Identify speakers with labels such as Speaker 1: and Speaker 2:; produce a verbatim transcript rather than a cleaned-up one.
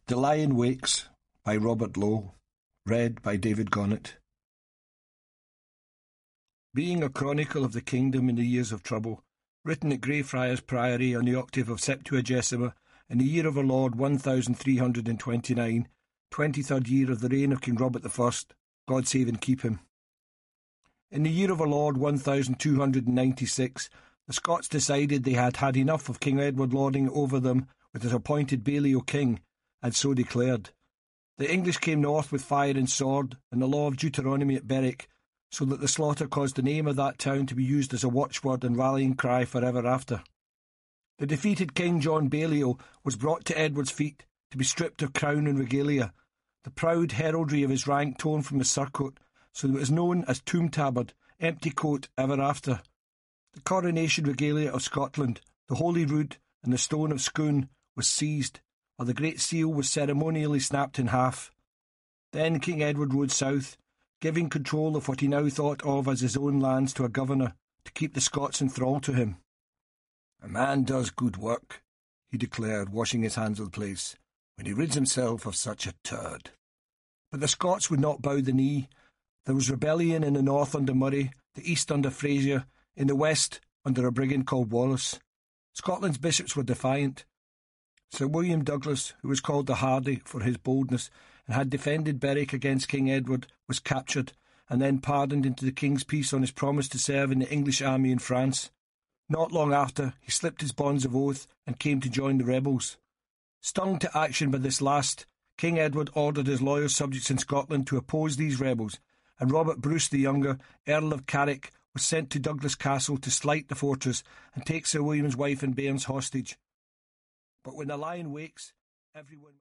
Speaker 1: The Lion Wakes by Robert Lowe. Read by David Gonnett. Being a chronicle of the kingdom in the years of trouble, written at Greyfriars Priory on the octave of Septuagesima, in the year of our Lord one thousand three hundred and twenty-nine, twenty-third year of the reign of King Robert the First, God save and keep him. In the year of our Lord one thousand two hundred and ninety-six, the Scots decided they had had enough of King Edward lording over them with his appointed Balliol king, and so declared. The English came north with fire and sword, and the law of Deuteronomy at Berwick, so that the slaughter caused the name of that town to be used as a watchword and rallying cry for ever after. The defeated King John Balliol was brought to Edward's feet to be stripped of crown and regalia, the proud heraldry of his rank torn from his surcoat, so that it was known as Tomb Tabard, empty coat ever after. The coronation regalia of Scotland, the Holy Rood and the Stone of Scone, was seized, while the Great Seal was ceremonially snapped in half. Then King Edward rode south, giving control of what he now thought of as his own lands to a governor, to keep the Scots in thrall to him. "A man does good work," he declared, washing his hands of the place, "when he rids himself of such a turd." But the Scots would not bow the knee. There was rebellion in the north under Murray, the east under Fraser, in the west under a brigand called Wallace. Scotland's bishops were defiant. Sir William Douglas, who was called the Hardy for his boldness, and had defended Berwick against King Edward, was captured, and then pardoned into the king's peace on his promise to serve in the English army in France. Not long after, he slipped his bonds of oath, and came to join the rebels. Stung to action by this last, King Edward ordered his loyal subjects in Scotland to oppose these rebels, and Robert Bruce the Younger, Earl of Carrick, was sent to Douglas Castle to slight the fortress and take Sir William's wife and bairns hostage. But when the lion wakes, everyone...